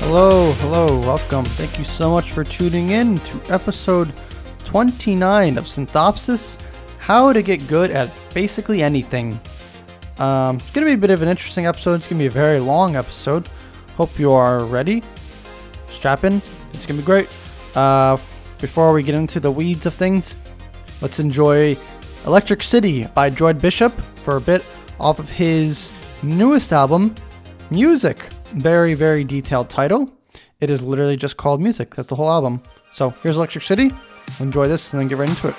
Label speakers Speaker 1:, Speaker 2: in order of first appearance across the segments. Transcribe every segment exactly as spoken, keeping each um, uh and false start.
Speaker 1: Hello, hello, welcome. Thank you so much for tuning in to episode twenty-nine of Synthopsis, how to get good at basically anything. Um, it's going to be a bit of an interesting episode. It's going to be a very long episode. Hope you are ready. Strap in. It's going to be great. Uh, before we get into the weeds of things, let's enjoy Electric City by Droid Bishop for a bit off of his newest album, Music. Very, very detailed title. It is literally just called Music. That's the whole album. So here's Electric City. Enjoy this and then get right into it.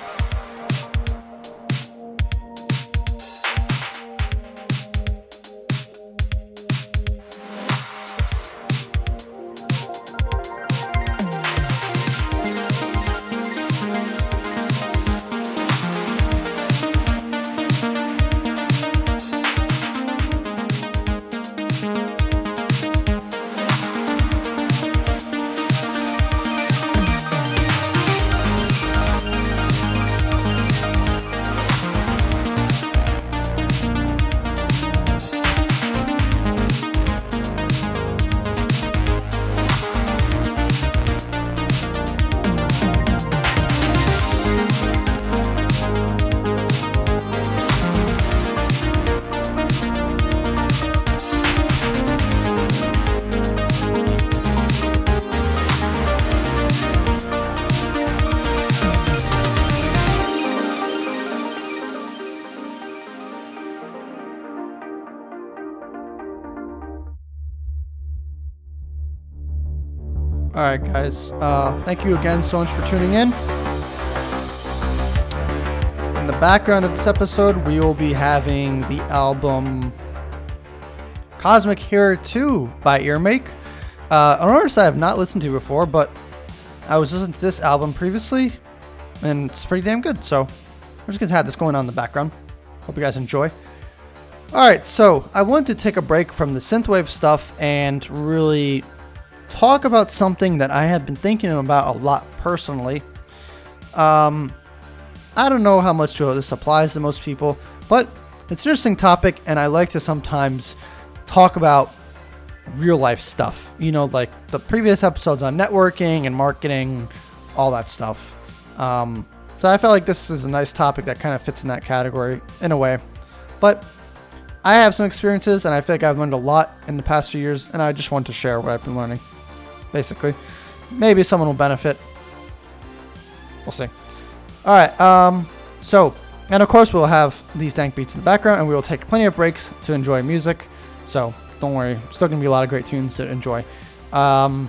Speaker 1: Alright guys, uh, thank you again so much for tuning in. In the background of this episode, we will be having the album Cosmic Hero two by Earmake. Uh, an artist I have not listened to before, but I was listening to this album previously, and it's pretty damn good, so we're just going to have this going on in the background. Hope you guys enjoy. Alright, so I wanted to take a break from the synthwave stuff and really talk about something that I have been thinking about a lot personally. Um, I don't know how much this applies to most people, but it's an interesting topic, and I like to sometimes talk about real life stuff. You know, like the previous episodes on networking and marketing, all that stuff. Um, so I felt like this is a nice topic that kind of fits in that category in a way. But I have some experiences, and I feel like I've learned a lot in the past few years, and I just want to share what I've been learning. Basically, maybe someone will benefit. We'll see. All right. Um. So, and of course, we'll have these dank beats in the background, and we will take plenty of breaks to enjoy music. So don't worry. Still gonna be a lot of great tunes to enjoy. Um.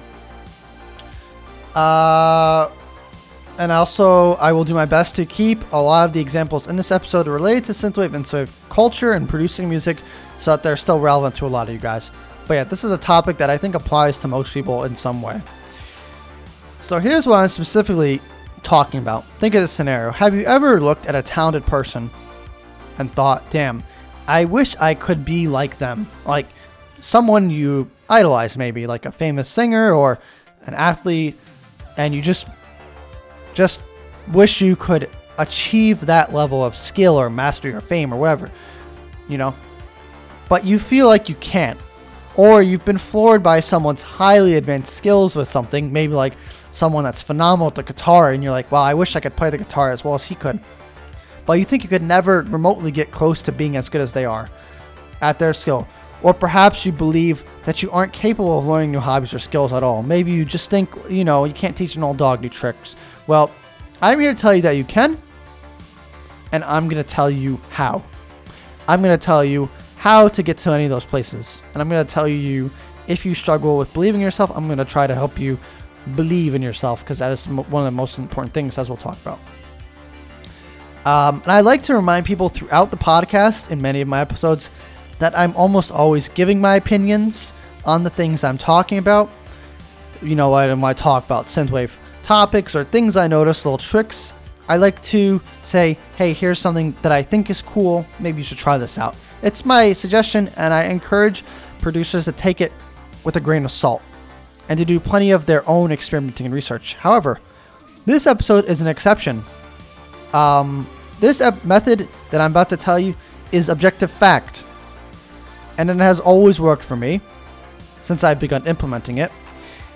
Speaker 1: Uh. And also, I will do my best to keep a lot of the examples in this episode related to synthwave and synthwave culture and producing music, so that they're still relevant to a lot of you guys. But yeah, this is a topic that I think applies to most people in some way. So here's what I'm specifically talking about. Think of this scenario. Have you ever looked at a talented person and thought, damn, I wish I could be like them? Like someone you idolize, maybe like a famous singer or an athlete, and you just, just wish you could achieve that level of skill or mastery or fame or whatever, you know? But you feel like you can't. Or you've been floored by someone's highly advanced skills with something, maybe like someone that's phenomenal at the guitar, and you're like, well, I wish I could play the guitar as well as he could. But you think you could never remotely get close to being as good as they are at their skill. Or perhaps you believe that you aren't capable of learning new hobbies or skills at all. Maybe you just think, you know, you can't teach an old dog new tricks. Well, I'm here to tell you that you can, and I'm going to tell you how. I'm going to tell you how to get to any of those places. And I'm going to tell you, if you struggle with believing in yourself, I'm going to try to help you believe in yourself, because that is one of the most important things, as we'll talk about. Um, and I like to remind people throughout the podcast, in many of my episodes, that I'm almost always giving my opinions on the things I'm talking about. You know, when I talk about synthwave topics or things I notice, little tricks, I like to say, hey, here's something that I think is cool. Maybe you should try this out. It's my suggestion, and I encourage producers to take it with a grain of salt and to do plenty of their own experimenting and research. However, this episode is an exception. Um, this ep- method that I'm about to tell you is objective fact, and it has always worked for me since I've begun implementing it.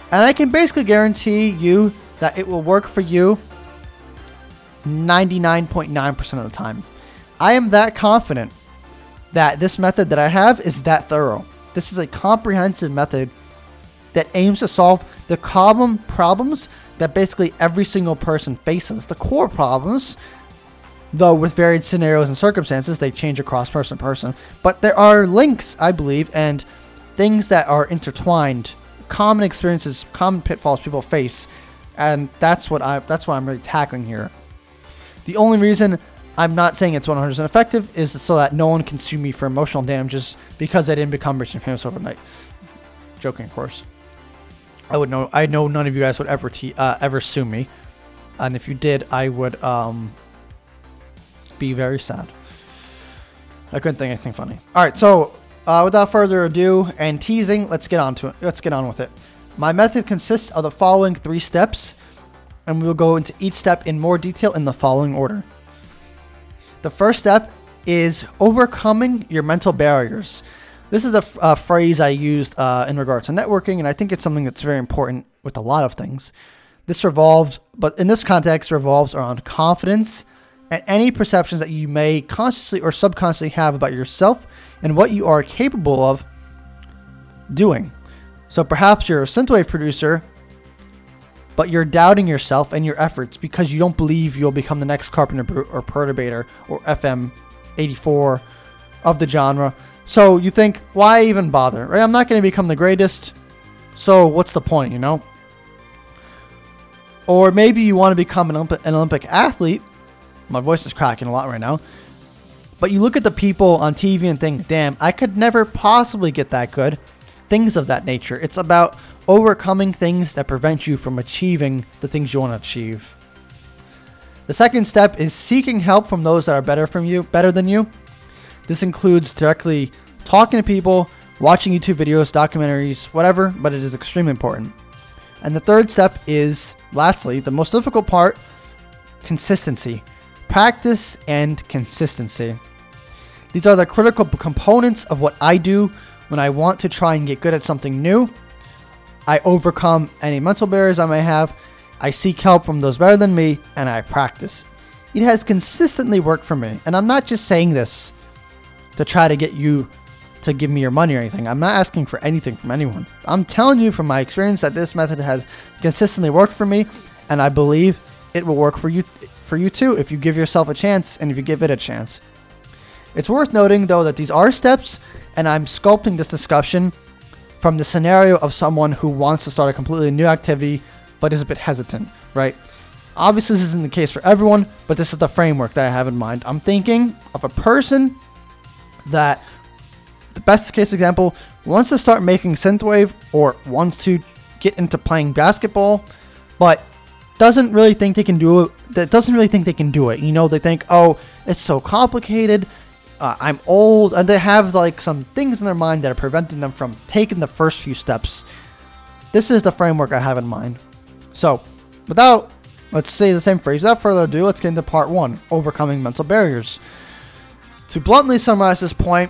Speaker 1: And I can basically guarantee you that it will work for you ninety-nine point nine percent of the time. I am that confident that this method that I have is that thorough. This is a comprehensive method that aims to solve the common problems that basically every single person faces. The core problems, though with varied scenarios and circumstances, they change across person to person. But there are links, I believe, and things that are intertwined, common experiences, common pitfalls people face, and that's what I that's what I'm really tackling here. The only reason I'm not saying it's one hundred percent effective is so that no one can sue me for emotional damages because I didn't become rich and famous overnight. Joking, of course. I would know. I know none of you guys would ever te- uh, ever sue me, and if you did, I would um, be very sad. I couldn't think of anything funny. All right, so uh, without further ado and teasing, let's get on to it. Let's get on with it. My method consists of the following three steps, and we will go into each step in more detail in the following order. The first step is overcoming your mental barriers. This is a, f- a phrase I used uh, in regards to networking, and I think it's something that's very important with a lot of things. This revolves, but in this context, revolves around confidence and any perceptions that you may consciously or subconsciously have about yourself and what you are capable of doing. So perhaps you're a synthwave producer, but you're doubting yourself and your efforts because you don't believe you'll become the next Carpenter Brute or Perturbator or F M eighty-four of the genre. So you think, why even bother? Right? I'm not going to become the greatest, so what's the point, you know? Or maybe you want to become an Olympic, an Olympic athlete. My voice is cracking a lot right now. But you look at the people on T V and think, damn, I could never possibly get that good. Things of that nature. It's about overcoming things that prevent you from achieving the things you want to achieve. The second step is seeking help from those that are better from you, better than you. This includes directly talking to people, watching YouTube videos, documentaries, whatever, but it is extremely important. And the third step is, lastly, the most difficult part, consistency. Practice and consistency. These are the critical components of what I do when I want to try and get good at something new. I overcome any mental barriers I may have. I seek help from those better than me, and I practice. It has consistently worked for me, and I'm not just saying this to try to get you to give me your money or anything. I'm not asking for anything from anyone. I'm telling you from my experience that this method has consistently worked for me, and I believe it will work for you for you too if you give yourself a chance and if you give it a chance. It's worth noting, though, that these are steps, and I'm sculpting this discussion from the scenario of someone who wants to start a completely new activity but is a bit hesitant, right? Obviously, this isn't the case for everyone, but this is the framework that I have in mind. I'm thinking of a person that, the best case example, wants to start making synthwave or wants to get into playing basketball, but doesn't really think they can do it. That doesn't really think they can do it. You know, they think, oh, it's so complicated. Uh, I'm old, and they have like some things in their mind that are preventing them from taking the first few steps. This is the framework I have in mind. So, without, let's say the same phrase, without further ado, let's get into part one, overcoming mental barriers. To bluntly summarize this point,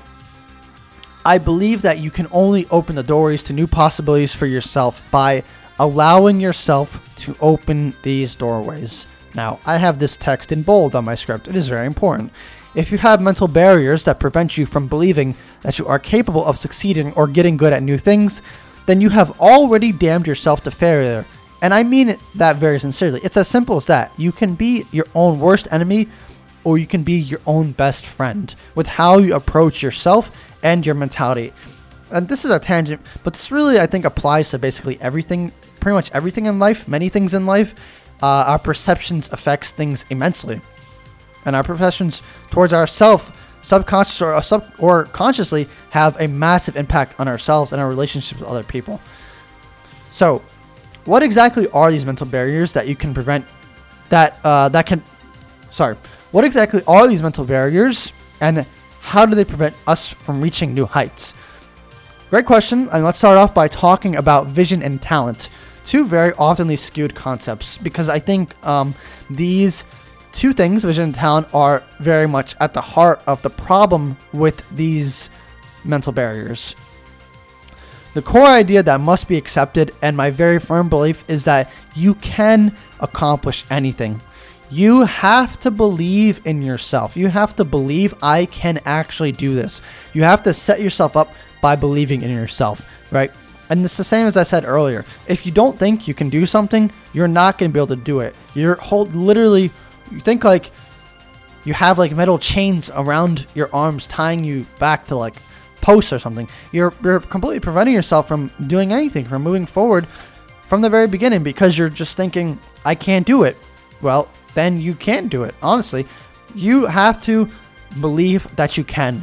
Speaker 1: I believe that you can only open the doors to new possibilities for yourself by allowing yourself to open these doorways. Now, I have this text in bold on my script. It is very important. If you have mental barriers that prevent you from believing that you are capable of succeeding or getting good at new things, then you have already damned yourself to failure. And I mean it, that very sincerely. It's as simple as that. You can be your own worst enemy, or you can be your own best friend with how you approach yourself and your mentality. And this is a tangent, but this really, I think, applies to basically everything, pretty much everything in life, many things in life. Uh, our perceptions affects things immensely. And our perceptions towards ourselves, subconscious or, uh, sub- or consciously, have a massive impact on ourselves and our relationships with other people. So, what exactly are these mental barriers that you can prevent, that, uh, that can, sorry, what exactly are these mental barriers, and how do they prevent us from reaching new heights? Great question, and let's start off by talking about vision and talent. Two very oftenly skewed concepts, because I think um, these two things, vision and talent, are very much at the heart of the problem with these mental barriers. The core idea that must be accepted, and my very firm belief, is that you can accomplish anything. You have to believe in yourself. You have to believe I can actually do this. You have to set yourself up by believing in yourself, right? And it's the same as I said earlier. If you don't think you can do something, you're not going to be able to do it. You're hold literally, you think like you have like metal chains around your arms tying you back to like posts or something. You're, you're completely preventing yourself from doing anything, from moving forward from the very beginning, because you're just thinking, I can't do it. Well, then you can't do it. Honestly, you have to believe that you can.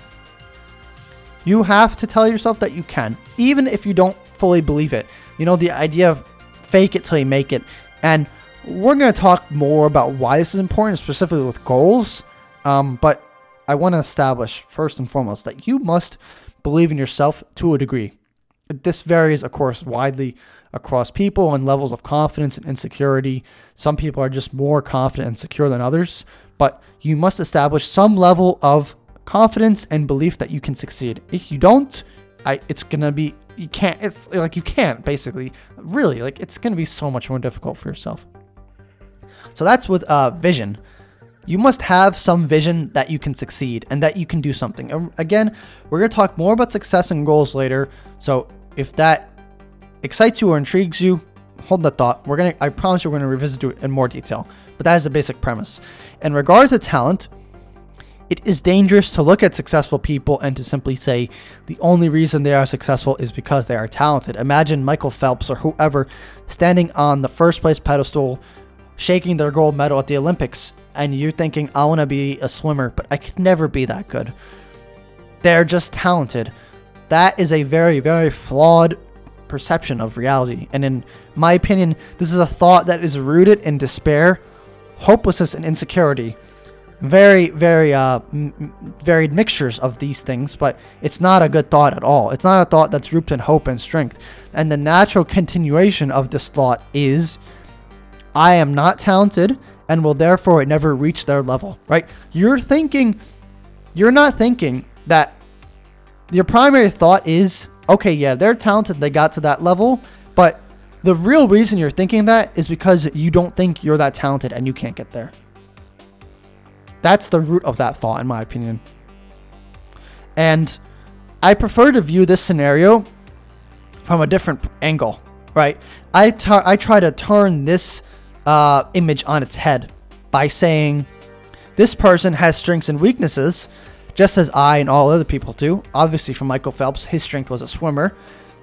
Speaker 1: You have to tell yourself that you can, even if you don't fully believe it. You know, the idea of fake it till you make it. And we're going to talk more about why this is important, specifically with goals. Um, but I want to establish first and foremost that you must believe in yourself to a degree. This varies, of course, widely across people and levels of confidence and insecurity. Some people are just more confident and secure than others, but you must establish some level of confidence and belief that you can succeed. If you don't, I, it's gonna be, you can't, it's like you can't basically, really, like it's gonna be so much more difficult for yourself. So that's with uh, vision. You must have some vision that you can succeed and that you can do something. And again, we're gonna talk more about success and goals later. So if that excites you or intrigues you, hold that thought. We're gonna, I promise you, we're gonna revisit it in more detail. But that is the basic premise. In regards to talent, it is dangerous to look at successful people and to simply say the only reason they are successful is because they are talented. Imagine Michael Phelps or whoever standing on the first place pedestal, shaking their gold medal at the Olympics, and you're thinking, I want to be a swimmer, but I could never be that good. They're just talented. That is a very, very flawed perception of reality. And in my opinion, this is a thought that is rooted in despair, hopelessness, and insecurity. Very, very uh, m- varied mixtures of these things, but it's not a good thought at all. It's not a thought that's rooted in hope and strength. And the natural continuation of this thought is, I am not talented and will therefore never reach their level, right? You're thinking, you're not thinking that your primary thought is, okay, yeah, they're talented, they got to that level, but the real reason you're thinking that is because you don't think you're that talented and you can't get there. That's the root of that thought, in my opinion. And I prefer to view this scenario from a different angle, right? I, t- I try to turn this uh, image on its head by saying, this person has strengths and weaknesses, just as I and all other people do. Obviously, for Michael Phelps, his strength was a swimmer.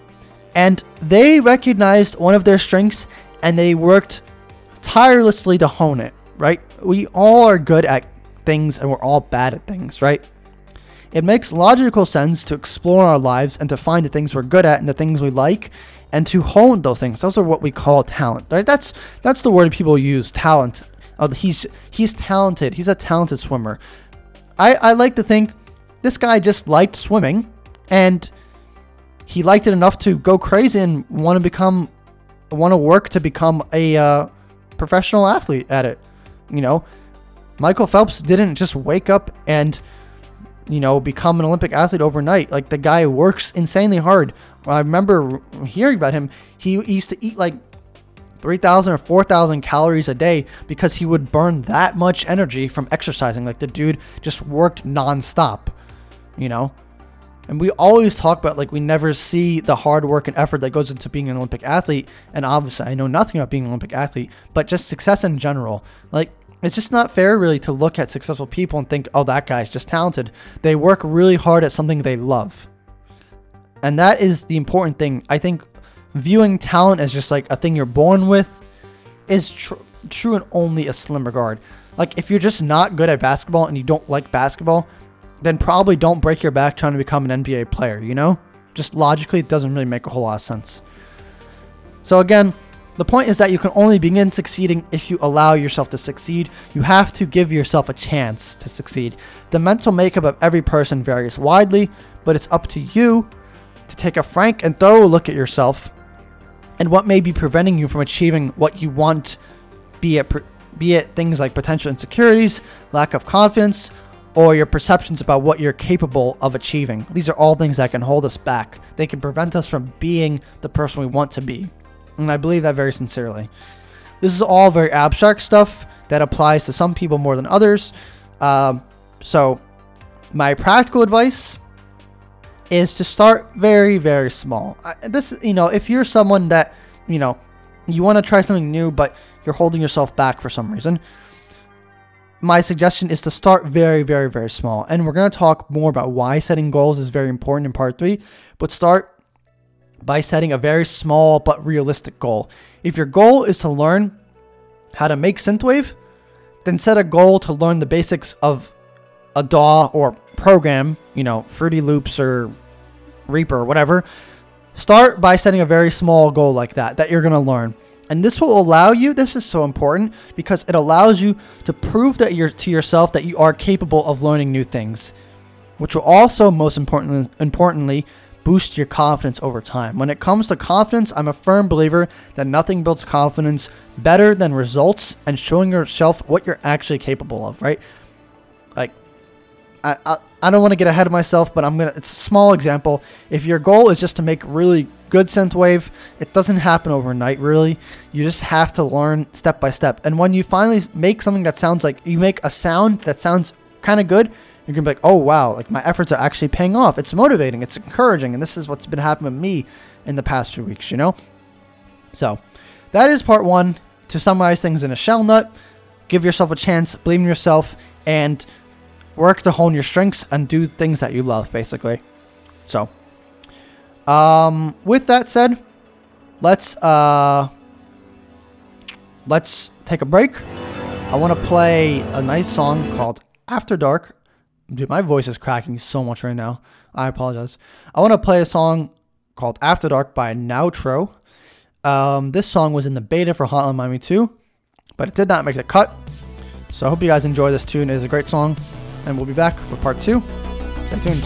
Speaker 1: And they recognized one of their strengths, and they worked tirelessly to hone it, right? We all are good at things, and we're all bad at things, right? It makes logical sense to explore our lives and to find the things we're good at and the things we like, and to hone those things. Those are what we call talent, right? That's that's the word people use, talent. Oh, he's he's talented. He's a talented swimmer. I, I like to think this guy just liked swimming, and he liked it enough to go crazy and want to become, want to work to become a uh, professional athlete at it. You know, Michael Phelps didn't just wake up and, you know, become an Olympic athlete overnight. Like, the guy works insanely hard. I remember hearing about him. He, he used to eat like three thousand or four thousand calories a day because he would burn that much energy from exercising. Like, the dude just worked nonstop, you know? And we always talk about, like, we never see the hard work and effort that goes into being an Olympic athlete. And obviously, I know nothing about being an Olympic athlete, but just success in general. Like, it's just not fair, really, to look at successful people and think, oh, that guy's just talented. They work really hard at something they love. And that is the important thing. I think viewing talent as just like a thing you're born with is tr- true in only a slim regard. Like, if you're just not good at basketball and you don't like basketball, then probably don't break your back trying to become an N B A player, you know? Just logically, it doesn't really make a whole lot of sense. So again, the point is that you can only begin succeeding if you allow yourself to succeed. You have to give yourself a chance to succeed. The mental makeup of every person varies widely, but it's up to you to take a frank and thorough look at yourself and what may be preventing you from achieving what you want, be it, be it things like potential insecurities, lack of confidence, or your perceptions about what you're capable of achieving. These are all things that can hold us back. They can prevent us from being the person we want to be. And I believe that very sincerely. This is all very abstract stuff that applies to some people more than others. Um, so my practical advice is to start very, very small. This, you know, if you're someone that, you know, you want to try something new, but you're holding yourself back for some reason, my suggestion is to start very, very, very small. And we're going to talk more about why setting goals is very important in part three, but start by setting a very small but realistic goal. If your goal is to learn how to make synthwave, then set a goal to learn the basics of a D A W or program, you know, Fruity Loops or Reaper or whatever. Start by setting a very small goal like that, that you're going to learn. And this will allow you, this is so important, because it allows you to prove that you're to yourself that you are capable of learning new things, which will also, most importantly, importantly, boost your confidence over time. When it comes to confidence, I'm a firm believer that nothing builds confidence better than results and showing yourself what you're actually capable of, right? Like, I, I, I don't want to get ahead of myself, but I'm gonna. It's a small example. If your goal is just to make really good synthwave, it doesn't happen overnight, really. You just have to learn step by step. And when you finally make something that sounds like, you make a sound that sounds kind of good, you're going to be like, oh, wow, like my efforts are actually paying off. It's motivating. It's encouraging. And this is what's been happening with me in the past few weeks, you know? So that is part one. To summarize things in a shell nut, give yourself a chance, believe in yourself, and work to hone your strengths and do things that you love, basically. So, um, with that said, let's, uh, let's take a break. I want to play a nice song called After Dark. Dude, my voice is cracking so much right now. I apologize. I want to play a song called After Dark by Nautro. Um, this song was in the beta for Hotline Miami two, but it did not make the cut. So I hope you guys enjoy this tune. It is a great song. And we'll be back with part two. Stay tuned.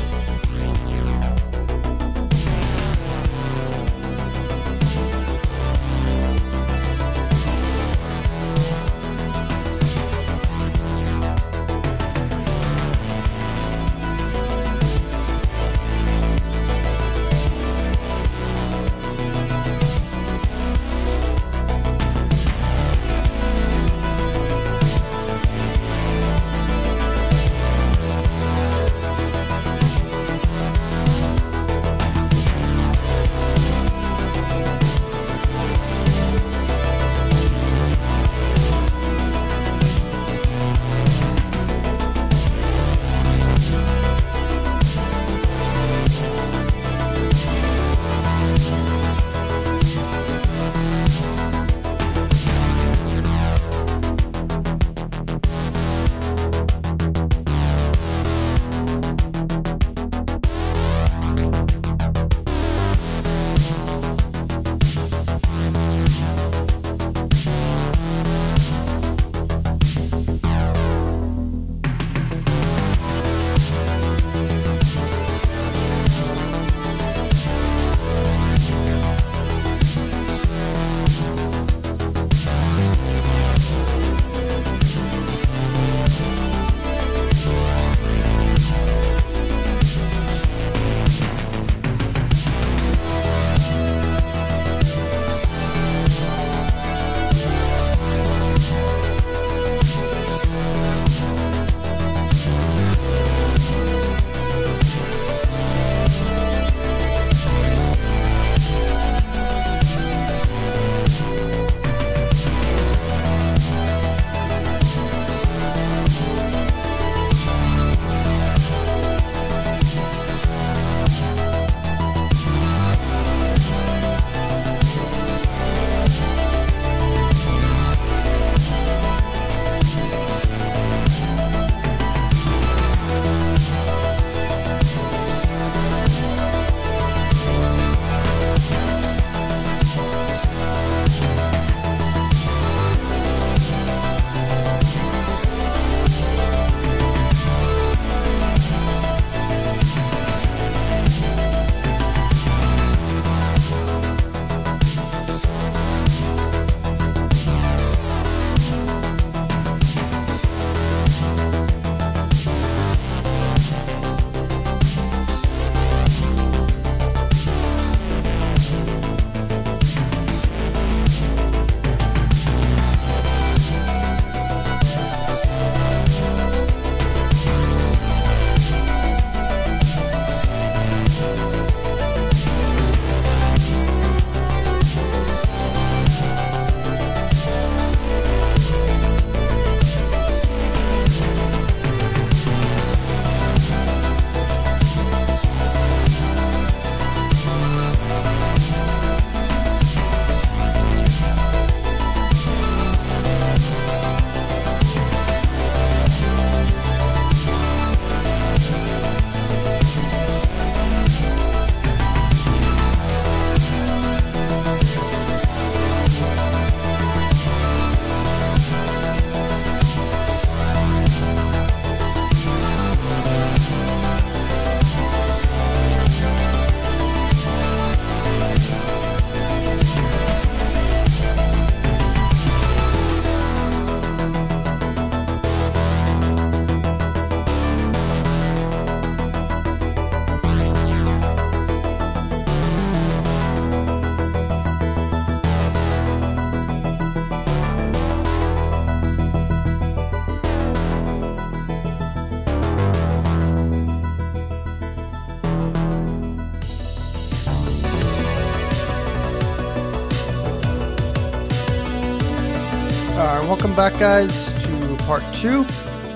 Speaker 1: Alright, welcome back guys to part two.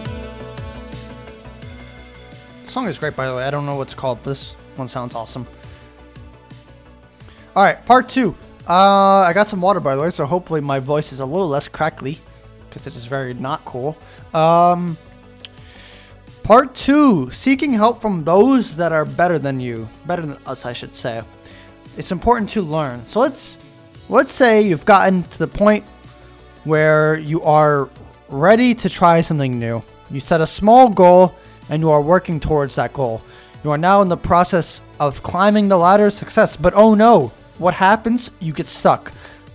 Speaker 1: The song is great, by the way. I don't know what it's called, but this one sounds awesome. Alright, part two. Uh, I got some water, by the way, so hopefully my voice is a little less crackly, because it is very not cool. Um, part two, seeking help from those that are better than you. Better than us, I should say. It's important to learn. So let's, let's say you've gotten to the point where you are ready to try something new. You set a small goal, and you are working towards that goal. You are now in the process of climbing the ladder of success, but oh no, what happens? You get stuck.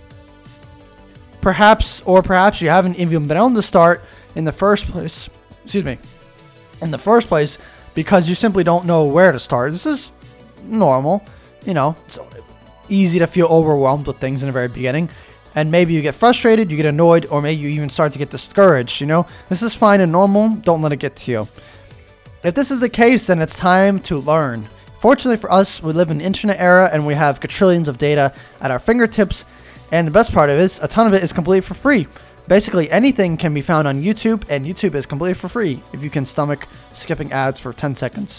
Speaker 1: Perhaps, or perhaps you haven't even been able to start in the first place, excuse me, in the first place, because you simply don't know where to start. This is normal, you know, it's easy to feel overwhelmed with things in the very beginning, and maybe you get frustrated, you get annoyed, or maybe you even start to get discouraged, you know. This is fine and normal, don't let it get to you. If this is the case, then it's time to learn. Fortunately for us, we live in the internet era and we have quadrillions of data at our fingertips. And the best part of it is, a ton of it is completely for free. Basically, anything can be found on YouTube, and YouTube is completely for free if you can stomach skipping ads for ten seconds.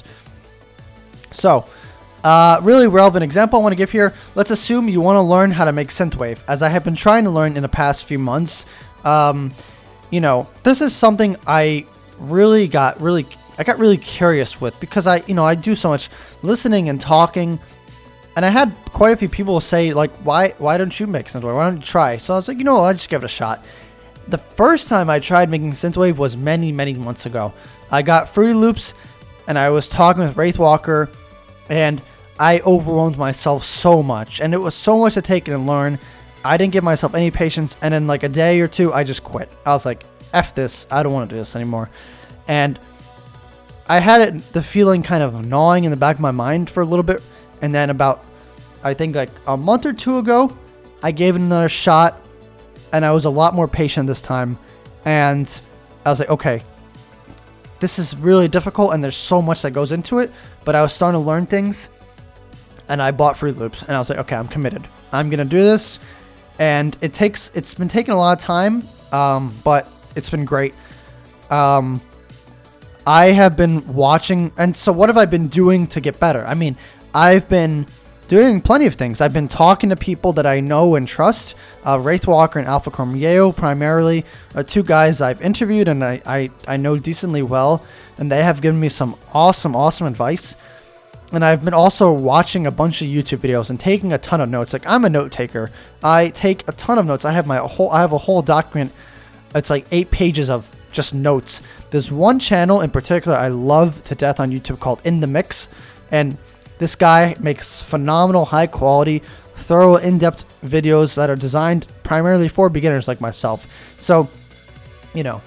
Speaker 1: So, uh, really relevant example I want to give here. Let's assume you want to learn how to make synthwave, as I have been trying to learn in the past few months. Um, you know, this is something I really got really... I got really curious with, because I, you know, I do so much listening and talking, and I had quite a few people say, like, why, why don't you make synthwave? Why don't you try? So I was like, you know, I'll just give it a shot. The first time I tried making synthwave was many, many months ago. I got Fruity Loops, and I was talking with Wraithwalker, and I overwhelmed myself so much, and it was so much to take in and learn. I didn't give myself any patience, and in like a day or two, I just quit. I was like, F this, I don't want to do this anymore. And I had it, the feeling kind of gnawing in the back of my mind for a little bit, and then about, I think like a month or two ago, I gave it another shot, and I was a lot more patient this time, and I was like, okay, this is really difficult, and there's so much that goes into it, but I was starting to learn things, and I bought Fruity Loops, and I was like, okay, I'm committed. I'm gonna do this, and it takes, it's been taking a lot of time, um, but it's been great. Um... I have been watching, and so what have I been doing to get better? I mean, I've been doing plenty of things. I've been talking to people that I know and trust, uh, Wraithwalker and Alpha Cormier primarily, uh, two guys I've interviewed and I, I, I know decently well, and they have given me some awesome, awesome advice. And I've been also watching a bunch of YouTube videos and taking a ton of notes. Like, I'm a note taker. I take a ton of notes. I have my whole, I have a whole document. It's like eight pages of just notes. There's one channel in particular I love to death on YouTube called In The Mix, and this guy makes phenomenal, high quality, thorough, in-depth videos that are designed primarily for beginners like myself. So, you know,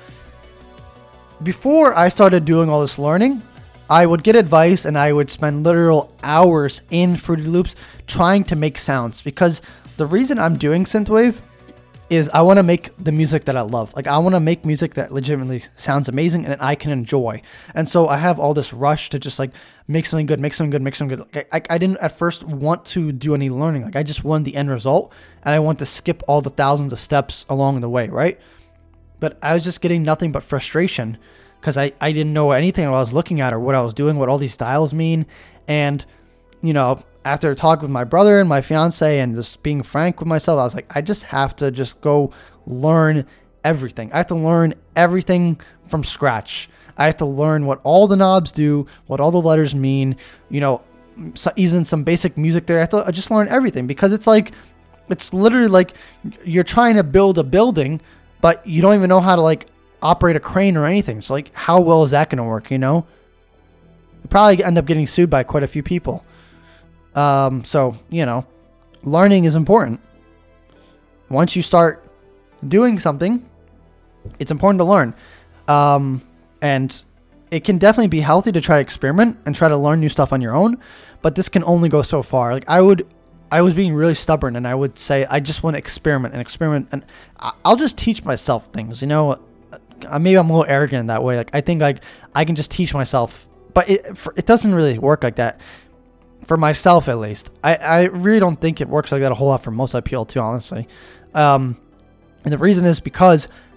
Speaker 1: before I started doing all this learning, I would get advice and I would spend literal hours in Fruity Loops trying to make sounds, because the reason I'm doing synthwave is I want to make the music that I love. Like, I want to make music that legitimately sounds amazing and that I can enjoy. And so I have all this rush to just like make something good, make something good, make something good. Like, I, I didn't at first want to do any learning. Like, I just wanted the end result, and I want to skip all the thousands of steps along the way, right? But I was just getting nothing but frustration, because I, I didn't know anything what I was looking at or what I was doing, what all these styles mean. And, you know, after talking with my brother and my fiance and just being frank with myself, I was like, I just have to just go learn everything. I have to learn everything from scratch. I have to learn what all the knobs do, what all the letters mean, you know, so even some basic music there. I have to just learn everything, because it's like, it's literally like you're trying to build a building, but you don't even know how to like operate a crane or anything. So like, how well is that going to work, you know? You probably end up getting sued by quite a few people. Um, so, you know, learning is important. Once you start doing something, it's important to learn. Um, and it can definitely be healthy to try to experiment and try to learn new stuff on your own, but this can only go so far. Like, I would, I was being really stubborn, and I would say, I just want to experiment and experiment, and I'll just teach myself things, you know. Maybe I'm a little arrogant in that way. Like, I think like I can just teach myself, but it, for, it doesn't really work like that. For myself, at least. I, I really don't think it works like that a whole lot for most people, too, honestly. Um, and the reason is because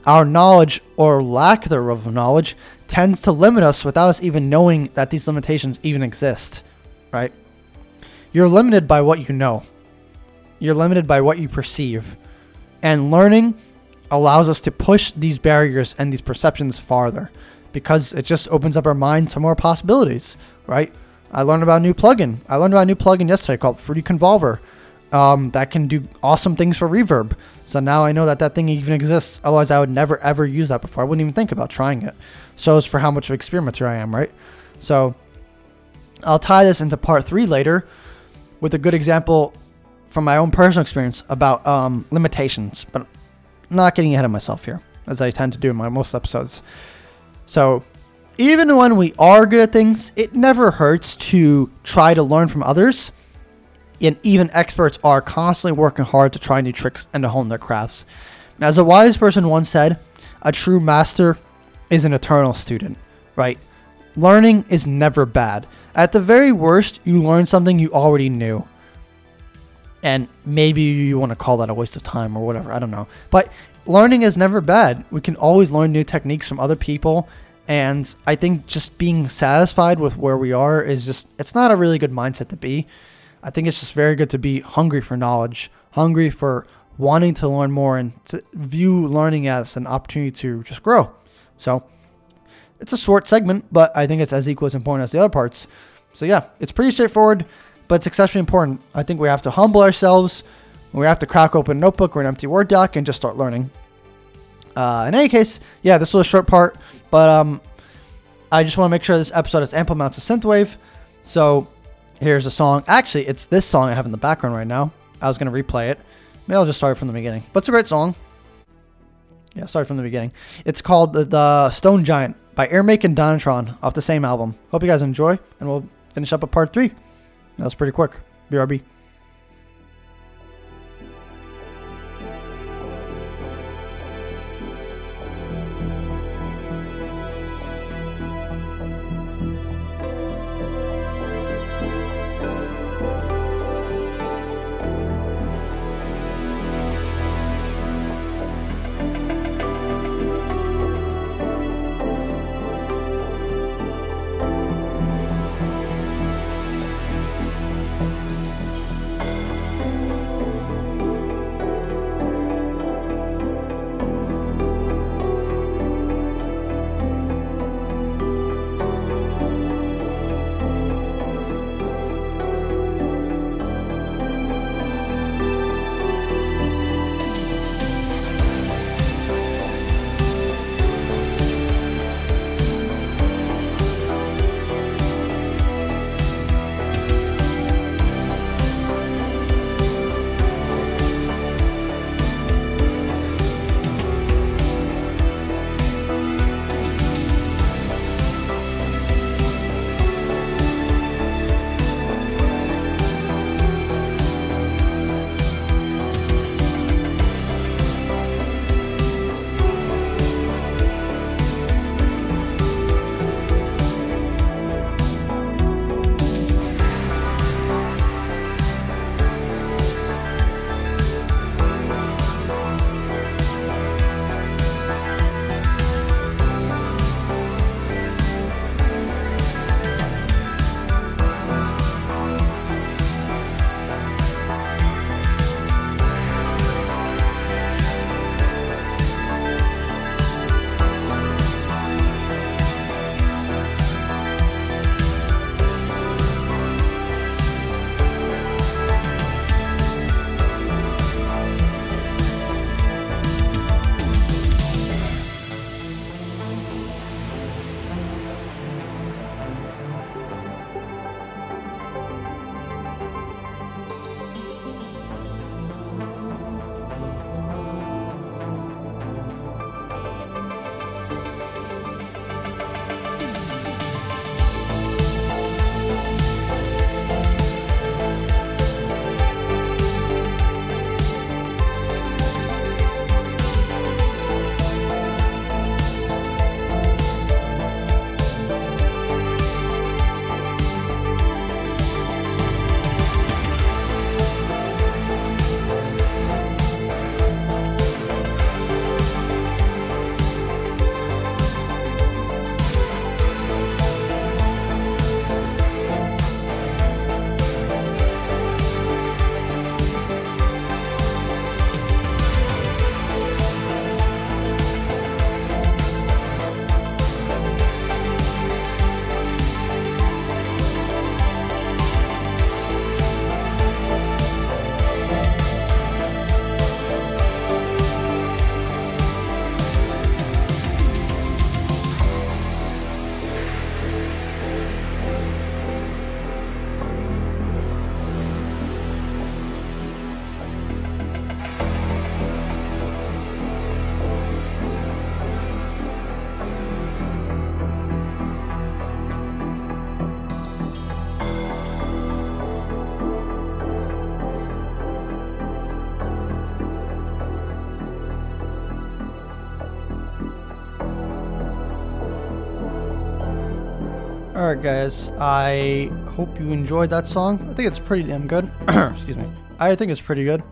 Speaker 1: Our knowledge, or lack thereof of knowledge, tends to limit us without us even knowing that these limitations even exist, right? You're limited by what you know. You're limited by what you perceive. And learning allows us to push these barriers and these perceptions farther because it just opens up our mind to more possibilities, right? I learned about a new plugin. I learned about a new plugin yesterday called Fruity Convolver. Um, that can do awesome things for reverb. So now I know that that thing even exists. Otherwise, I would never, ever use that before. I wouldn't even think about trying it. Shows for how much of an experimenter I am, right? So I'll tie this into part three later with a good example from my own personal experience about um, limitations. But not getting ahead of myself here, as I tend to do in my most episodes. So even when we are good at things, it never hurts to try to learn from others. And even experts are constantly working hard to try new tricks and to hone their crafts. As a wise person once said, a true master is an eternal student, right? Learning is never bad. At the very worst, you learn something you already knew. And maybe you want to call that a waste of time or whatever, I don't know. But learning is never bad. We can always learn new techniques from other people. And I think just being satisfied with where we are is just, it's not a really good mindset to be. I think it's just very good to be hungry for knowledge, hungry for wanting to learn more, and to view learning as an opportunity to just grow. So it's a short segment, but I think it's as equal as important as the other parts. So yeah, it's pretty straightforward, but it's exceptionally important. I think we have to humble ourselves. We have to crack open a notebook or an empty Word doc and just start learning. Uh, in any case, yeah, this was a short part, but um, I just want to make sure this episode has ample amounts of synthwave. So here's a song. Actually, it's this song I have in the background right now. I was going to replay it. Maybe I'll just start from the beginning. But it's a great song. Yeah, start from the beginning. It's called The, the Stone Giant by Airmake and Donatron off the same album. Hope you guys enjoy, and we'll finish up at part three. That was pretty quick. B R B. Alright guys, I hope you enjoyed that song. I think it's pretty damn good. Excuse me. I think it's pretty good.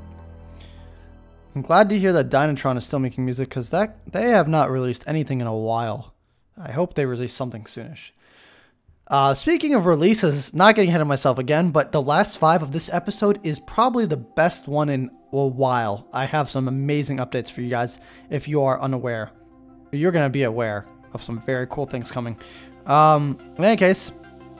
Speaker 1: I'm glad to hear that Dynatron is still making music, because that they have not released anything in a while. I hope they release something soonish. Uh, speaking of releases, not getting ahead of myself again, but the last five of this episode is probably the best one in a while. I have some amazing updates for you guys if you are unaware. You're going to be aware of some very cool things coming. Um, in any case,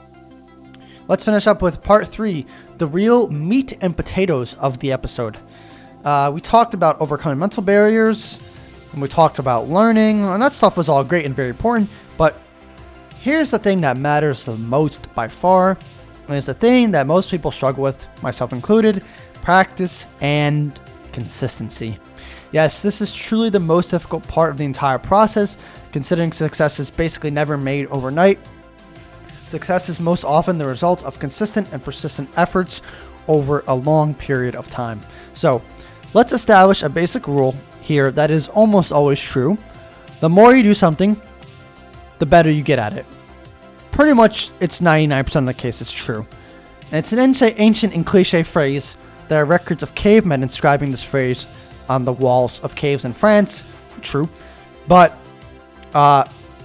Speaker 1: let's finish up with part three, the real meat and potatoes of the episode. Uh, we talked about overcoming mental barriers, and we talked about learning, and that stuff was all great and very important, but here's the thing that matters the most by far, and it's the thing that most people struggle with, myself included: practice and consistency. Yes, this is truly the most difficult part of the entire process, considering success is basically never made overnight. Success is most often the result of consistent and persistent efforts over a long period of time. So, let's establish a basic rule here that is almost always true. The more you do something, the better you get at it. Pretty much, it's ninety-nine percent of the case it's true. And it's an ancient and cliche phrase. There are records of cavemen inscribing this phrase on the walls of caves in France. True. But uh,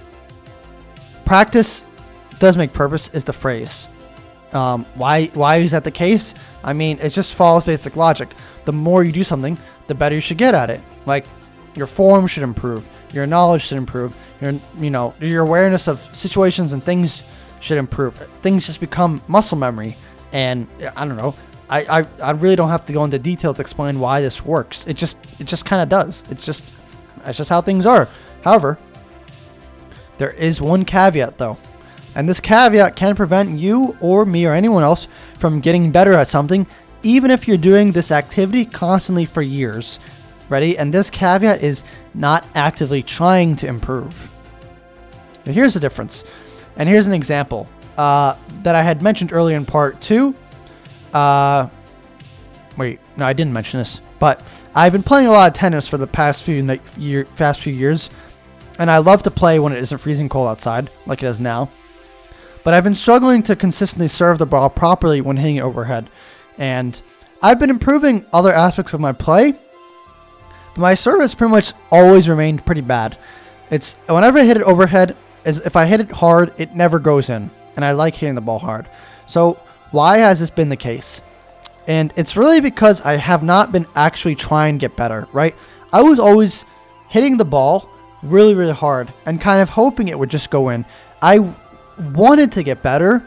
Speaker 1: practice does make purpose is the phrase. Um, why, why is that the case? I mean, it just follows basic logic. The more you do something, the better you should get at it. Like, your form should improve. Your knowledge should improve. Your, you know, your awareness of situations and things should improve. Things just become muscle memory. And I don't know. I, I, I really don't have to go into detail to explain why this works. It just it just kind of does. It's just that's just how things are. However, there is one caveat though. And this caveat can prevent you or me or anyone else from getting better at something, even if you're doing this activity constantly for years. Ready? And this caveat is not actively trying to improve. Now here's the difference. And here's an example uh, that I had mentioned earlier in part two. Uh, wait, no, I didn't mention this, but I've been playing a lot of tennis for the past few year, past few years, and I love to play when it isn't freezing cold outside, like it is now. But I've been struggling to consistently serve the ball properly when hitting it overhead, and I've been improving other aspects of my play, but my serve has pretty much always remained pretty bad. It's whenever I hit it overhead, as if I hit it hard, it never goes in, and I like hitting the ball hard. So why has this been the case? And it's really because I have not been actually trying to get better, right? I was always hitting the ball really, really hard and kind of hoping it would just go in. I wanted to get better.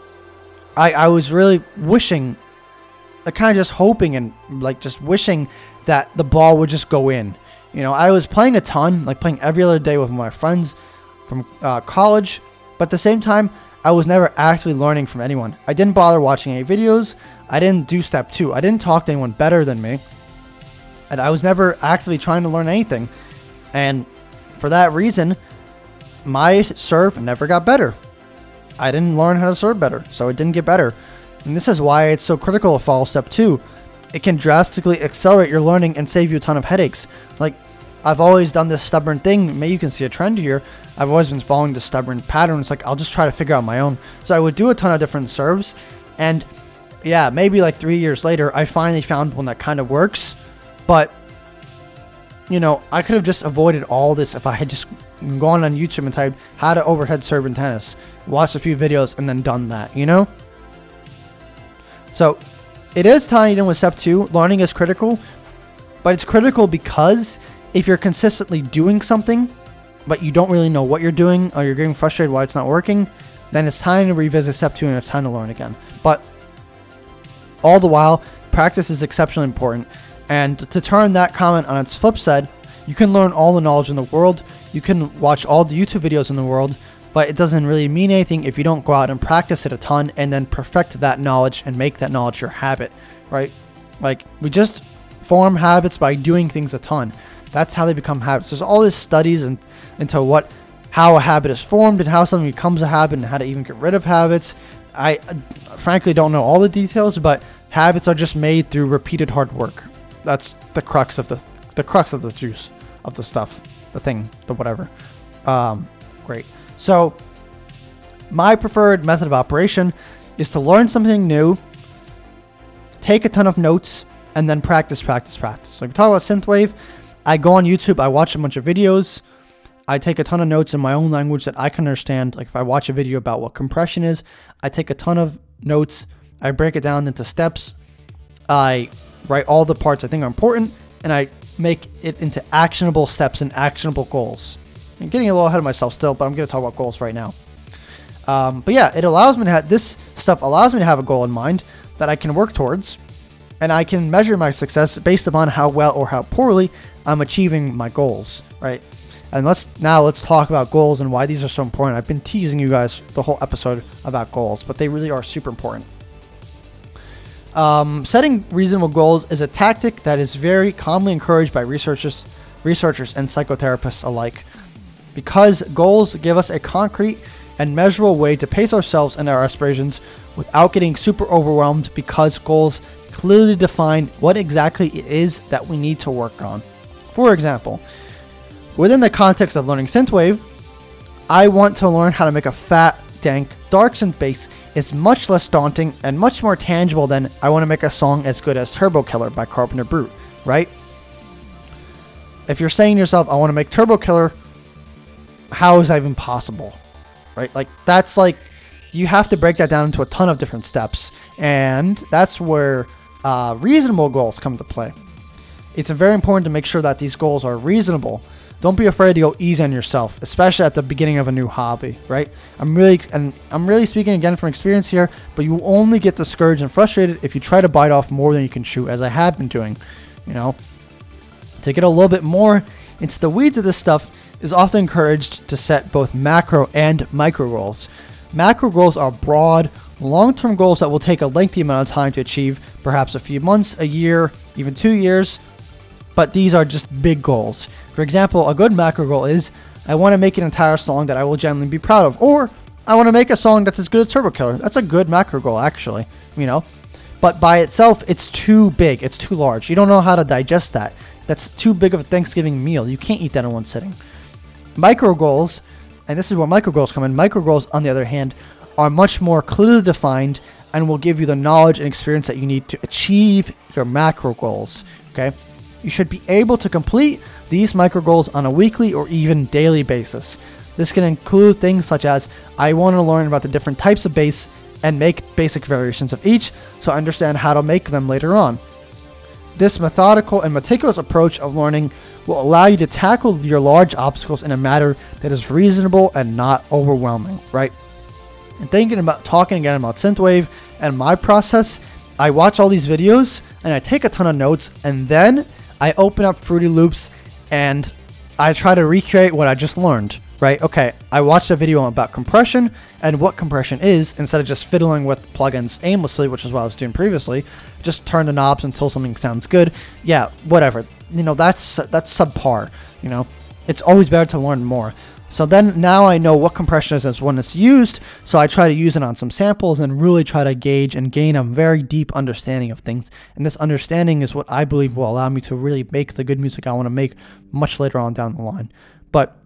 Speaker 1: I, I was really wishing, like kind of just hoping and like just wishing that the ball would just go in. You know, I was playing a ton, like playing every other day with my friends from uh, college, but at the same time, I was never actually learning from anyone. I didn't bother watching any videos. I didn't do step two. I didn't talk to anyone better than me. And I was never actively trying to learn anything. And for that reason, my serve never got better. I didn't learn how to serve better, so it didn't get better. And this is why it's so critical to follow step two. It can drastically accelerate your learning and save you a ton of headaches. Like, I've always done this stubborn thing. Maybe you can see a trend here. I've always been following the stubborn patterns. Like, I'll just try to figure out my own. So I would do a ton of different serves. And yeah, maybe like three years later, I finally found one that kind of works. But, you know, I could have just avoided all this if I had just gone on YouTube and typed how to overhead serve in tennis, watched a few videos, and then done that, you know? So it is tying in with step two. Learning is critical, but it's critical because if you're consistently doing something, but you don't really know what you're doing, or you're getting frustrated why it's not working, then it's time to revisit step two and it's time to learn again. But all the while, practice is exceptionally important. And to turn that comment on its flip side, you can learn all the knowledge in the world, you can watch all the YouTube videos in the world, but it doesn't really mean anything if you don't go out and practice it a ton and then perfect that knowledge and make that knowledge your habit, right? Like, we just form habits by doing things a ton. That's how they become habits. There's all these studies and into what, how a habit is formed and how something becomes a habit and how to even get rid of habits. I uh, frankly don't know all the details, but habits are just made through repeated hard work. That's the crux of the the crux of the juice of the stuff, the thing, the whatever. Um, great. So My preferred method of operation is to learn something new, take a ton of notes, and then practice, practice, practice. So if we talk about synthwave, I go on YouTube, I watch a bunch of videos, I take a ton of notes in my own language that I can understand. Like if I watch a video about what compression is, I take a ton of notes, I break it down into steps, I write all the parts I think are important, and I make it into actionable steps and actionable goals. I'm getting a little ahead of myself still, but I'm going to talk about goals right now. Um, but yeah, it allows me to have, this stuff allows me to have a goal in mind that I can work towards, and I can measure my success based upon how well or how poorly I'm achieving my goals, right? And let's now let's talk about goals and why these are so important. I've been teasing you guys the whole episode about goals, but they really are super important. Um, setting reasonable goals is a tactic that is very commonly encouraged by researchers, researchers and psychotherapists alike, because goals give us a concrete and measurable way to pace ourselves and our aspirations without getting super overwhelmed, because goals clearly define what exactly it is that we need to work on. For example, within the context of learning synthwave, I want to learn how to make a fat, dank, dark synth bass. It's much less daunting and much more tangible than I want to make a song as good as Turbo Killer by Carpenter Brut, right? If you're saying to yourself, I want to make Turbo Killer, how is that even possible, right? Like that's like, you have to break that down into a ton of different steps, and that's where uh, reasonable goals come into play. It's very important to make sure that these goals are reasonable. Don't be afraid to go easy on yourself, especially at the beginning of a new hobby, right? I'm really, and I'm really speaking again from experience here, but you only get discouraged and frustrated if you try to bite off more than you can chew, as I have been doing, you know? To get a little bit more into the weeds of this stuff, is often encouraged to set both macro and micro goals. Macro goals are broad, long-term goals that will take a lengthy amount of time to achieve, perhaps a few months, a year, even two years, but these are just big goals. For example, a good macro goal is, I want to make an entire song that I will genuinely be proud of, or I want to make a song that's as good as Turbo Killer. That's a good macro goal, actually, you know, but by itself, it's too big, it's too large. You don't know how to digest that. That's too big of a Thanksgiving meal. You can't eat that in one sitting. Micro goals, and this is where micro goals come in. Micro goals, on the other hand, are much more clearly defined and will give you the knowledge and experience that you need to achieve your macro goals, okay? You should be able to complete these micro goals on a weekly or even daily basis. This can include things such as, I want to learn about the different types of bass and make basic variations of each so I understand how to make them later on. This methodical and meticulous approach of learning will allow you to tackle your large obstacles in a manner that is reasonable and not overwhelming, right? And thinking about, talking again about synthwave and my process, I watch all these videos and I take a ton of notes, and then I open up Fruity Loops and I try to recreate what I just learned, right? Okay, I watched a video about compression and what compression is, instead of just fiddling with plugins aimlessly, which is what I was doing previously. Just turn the knobs until something sounds good. Yeah, whatever. You know, that's that's subpar. You know, it's always better to learn more. So then now I know what compression is when it's used, so I try to use it on some samples and really try to gauge and gain a very deep understanding of things. And this understanding is what I believe will allow me to really make the good music I want to make much later on down the line. But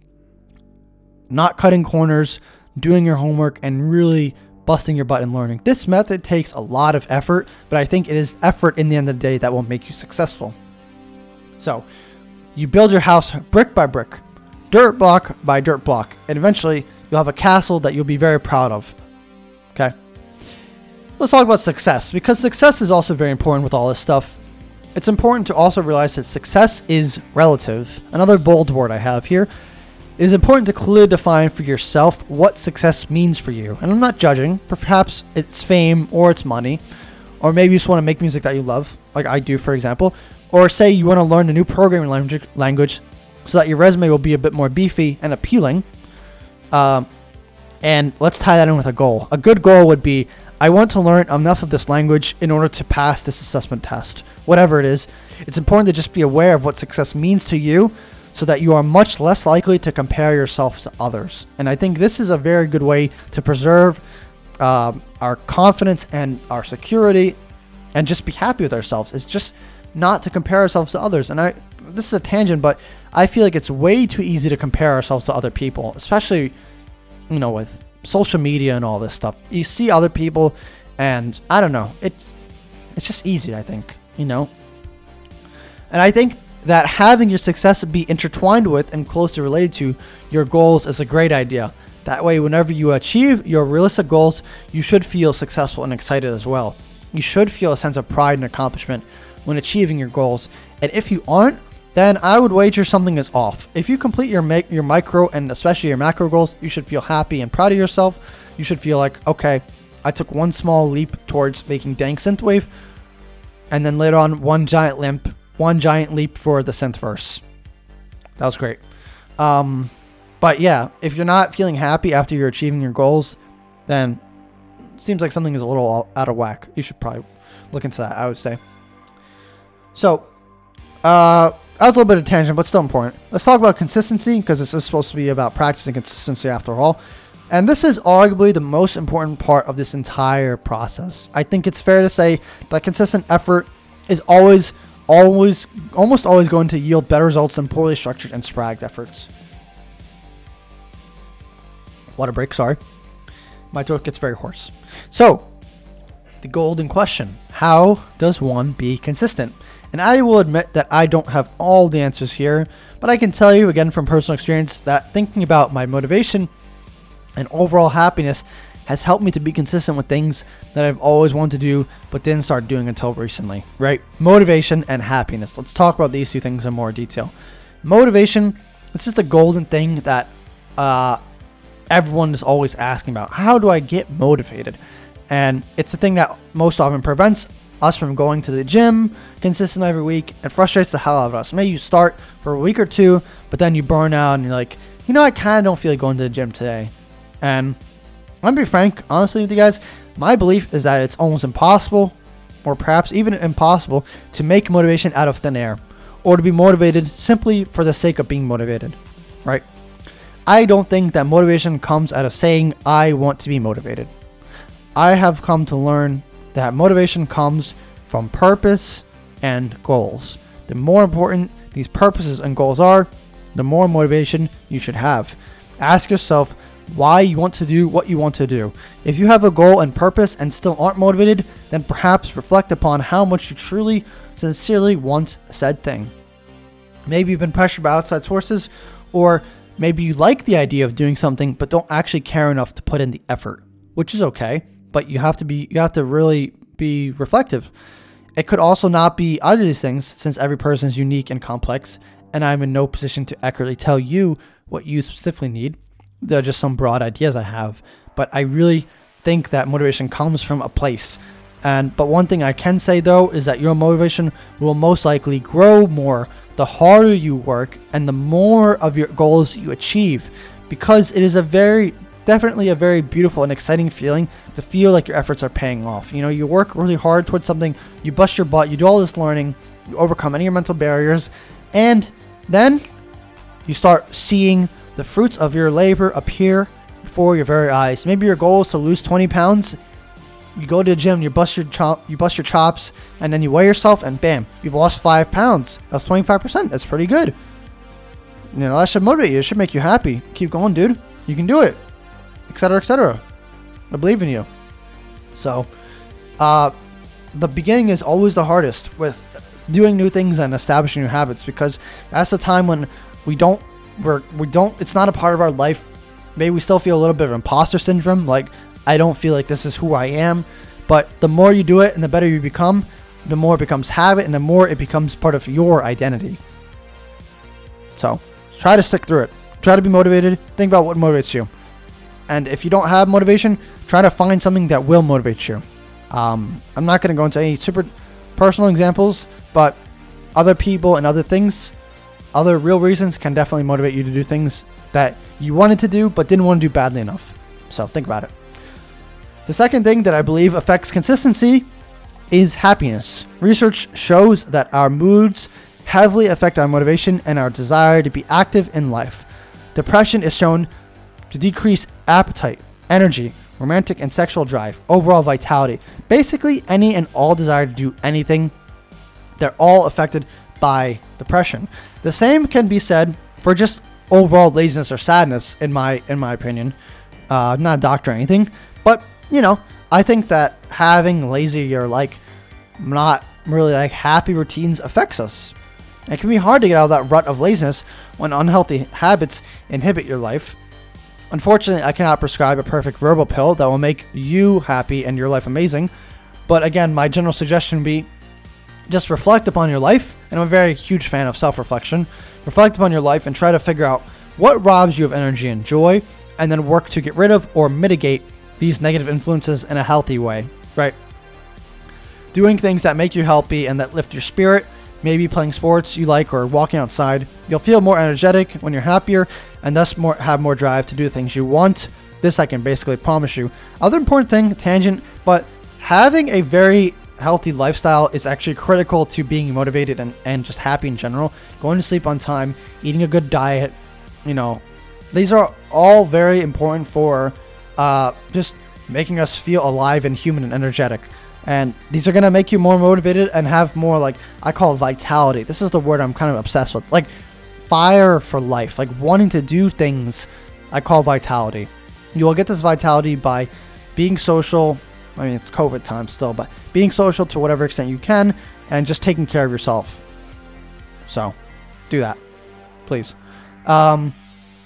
Speaker 1: not cutting corners, doing your homework, and really busting your butt and learning. This method takes a lot of effort, but I think it is effort in the end of the day that will make you successful. So, you build your house brick by brick, dirt block by dirt block, and eventually you'll have a castle that you'll be very proud of. Okay? Let's talk about success, because success is also very important with all this stuff. It's important to also realize that success is relative. Another bold word I have here. It is important to clearly define for yourself what success means for you. And I'm not judging. Perhaps it's fame or it's money. Or maybe you just want to make music that you love, like I do, for example. Or say you want to learn a new programming language so that your resume will be a bit more beefy and appealing. Um, and let's tie that in with a goal. A good goal would be, I want to learn enough of this language in order to pass this assessment test. Whatever it is, it's important to just be aware of what success means to you, so that you are much less likely to compare yourself to others. And I think this is a very good way to preserve uh, our confidence and our security and just be happy with ourselves. It's just not to compare ourselves to others. And I, this is a tangent, but I feel like it's way too easy to compare ourselves to other people, especially, you know, with social media and all this stuff. You see other people, and I don't know, it it's just easy, I think, you know. And I think that having your success be intertwined with and closely related to your goals is a great idea. That way, whenever you achieve your realistic goals, you should feel successful and excited as well. You should feel a sense of pride and accomplishment when achieving your goals. And if you aren't, then I would wager something is off. If you complete your ma- your micro and especially your macro goals, you should feel happy and proud of yourself. You should feel like, okay, I took one small leap towards making Dank Synthwave, and then later on, one giant limp, one giant leap for the Synthverse. That was great. Um, but yeah, if you're not feeling happy after you're achieving your goals, then it seems like something is a little out of whack. You should probably look into that, I would say. So, uh, that was a little bit of a tangent, but still important. Let's talk about consistency, because this is supposed to be about practicing consistency after all. And this is arguably the most important part of this entire process. I think it's fair to say that consistent effort is always, always, almost always going to yield better results than poorly structured and sporadic efforts. Water break, sorry. My throat gets very hoarse. So, the golden question. How does one be consistent? And I will admit that I don't have all the answers here, but I can tell you again from personal experience that thinking about my motivation and overall happiness has helped me to be consistent with things that I've always wanted to do but didn't start doing until recently, right? Motivation and happiness. Let's talk about these two things in more detail. Motivation, this is the golden thing that uh, everyone is always asking about. How do I get motivated? And it's the thing that most often prevents us from going to the gym consistently every week and frustrates the hell out of us. Maybe you start for a week or two, but then you burn out and you're like, you know, I kind of don't feel like going to the gym today. And I'm gonna be frank, honestly with you guys, my belief is that it's almost impossible, or perhaps even impossible, to make motivation out of thin air, or to be motivated simply for the sake of being motivated, right? I don't think that motivation comes out of saying, I want to be motivated. I have come to learn that motivation comes from purpose and goals. The more important these purposes and goals are, the more motivation you should have. Ask yourself why you want to do what you want to do. If you have a goal and purpose and still aren't motivated, then perhaps reflect upon how much you truly, sincerely want said thing. Maybe you've been pressured by outside sources, or maybe you like the idea of doing something but don't actually care enough to put in the effort, which is okay. But you have to be, you have to really be reflective. It could also not be either of these things, since every person is unique and complex, and I'm in no position to accurately tell you what you specifically need. They're just some broad ideas I have. But I really think that motivation comes from a place. And but one thing I can say though is that your motivation will most likely grow more the harder you work and the more of your goals you achieve, because it is a very definitely a very beautiful and exciting feeling to feel like your efforts are paying off. You know, you work really hard towards something, you bust your butt, you do all this learning, you overcome any of your mental barriers, and then you start seeing the fruits of your labor appear before your very eyes. Maybe your goal is to lose twenty pounds. You go to the gym, you bust your chop, you bust your chops, and then you weigh yourself, and bam, you've lost five pounds. That's twenty-five percent. That's pretty good. You know, that should motivate you. It should make you happy. Keep going, dude. You can do it. Etc, et cetera. I believe in you. So, uh, the beginning is always the hardest with doing new things and establishing new habits, because that's the time when we don't, we're, we don't, it's not a part of our life. Maybe we still feel a little bit of imposter syndrome, like, I don't feel like this is who I am. But the more you do it and the better you become, the more it becomes habit and the more it becomes part of your identity. So, try to stick through it. Try to be motivated. Think about what motivates you. And if you don't have motivation, try to find something that will motivate you. Um, I'm not going to go into any super personal examples, but other people and other things, other real reasons can definitely motivate you to do things that you wanted to do but didn't want to do badly enough. So think about it. The second thing that I believe affects consistency is happiness. Research shows that our moods heavily affect our motivation and our desire to be active in life. Depression is shown to decrease appetite, energy, romantic and sexual drive, overall vitality. Basically, any and all desire to do anything, they're all affected by depression. The same can be said for just overall laziness or sadness, in my in my opinion. Uh, not a doctor or anything, but you know, I think that having lazy or like not really like happy routines affects us. It can be hard to get out of that rut of laziness when unhealthy habits inhibit your life. Unfortunately, I cannot prescribe a perfect verbal pill that will make you happy and your life amazing. But again, my general suggestion would be just reflect upon your life. And I'm a very huge fan of self-reflection. Reflect upon your life and try to figure out what robs you of energy and joy, and then work to get rid of or mitigate these negative influences in a healthy way, right? Doing things that make you happy and that lift your spirit, maybe playing sports you like or walking outside. You'll feel more energetic when you're happier and thus more have more drive to do things you want. This I can basically promise you. Other important thing, tangent, but having a very healthy lifestyle is actually critical to being motivated and, and just happy in general. Going to sleep on time, eating a good diet, you know, these are all very important for uh, just making us feel alive and human and energetic. And these are going to make you more motivated and have more, like, I call it vitality. This is the word I'm kind of obsessed with. Like, fire for life. Like, wanting to do things, I call vitality. You will get this vitality by being social. I mean, it's COVID time still, but being social to whatever extent you can and just taking care of yourself. So, do that. Please. Um,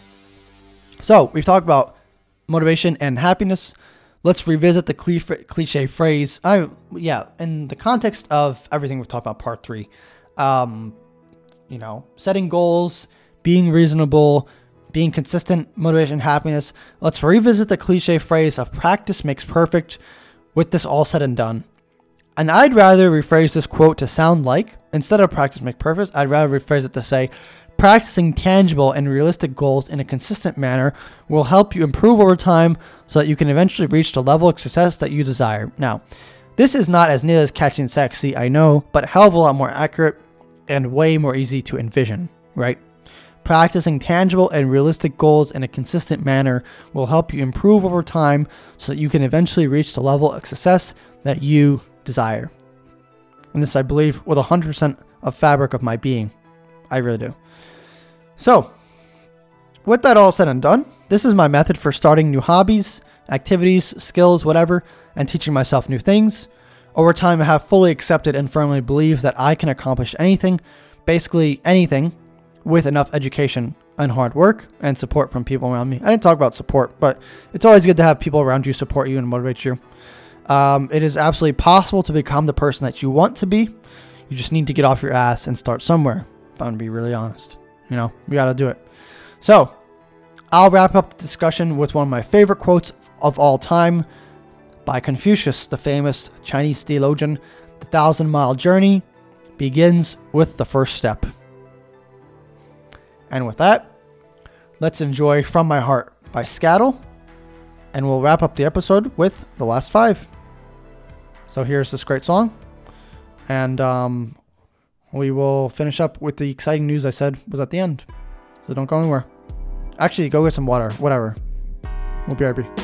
Speaker 1: so, we've talked about motivation and happiness. Let's revisit the cliche phrase. I yeah, in the context of everything we've talked about, part three. Um, you know, setting goals, being reasonable, being consistent, motivation, happiness. Let's revisit the cliche phrase of practice makes perfect with this all said and done. And I'd rather rephrase this quote to sound like, instead of practice make perfect, I'd rather rephrase it to say, practicing tangible and realistic goals in a consistent manner will help you improve over time so that you can eventually reach the level of success that you desire. Now, this is not as nearly as catchy and sexy, I know, but a hell of a lot more accurate and way more easy to envision, right? Practicing tangible and realistic goals in a consistent manner will help you improve over time so that you can eventually reach the level of success that you desire. And this, I believe, with one hundred percent of fabric of my being. I really do. So, with that all said and done, this is my method for starting new hobbies, activities, skills, whatever, and teaching myself new things. Over time, I have fully accepted and firmly believe that I can accomplish anything, basically anything, with enough education and hard work and support from people around me. I didn't talk about support, but it's always good to have people around you support you and motivate you. Um, it is absolutely possible to become the person that you want to be. You just need to get off your ass and start somewhere, if I'm going to be really honest. You know, we got to do it. So, I'll wrap up the discussion with one of my favorite quotes of all time by Confucius, the famous Chinese theologian. The thousand mile journey begins with the first step. And with that, let's enjoy From My Heart by Scattle. And we'll wrap up the episode with the last five. So here's this great song. And, um... we will finish up with the exciting news I said was at the end. So don't go anywhere. Actually, go get some water. Whatever. We'll be right back.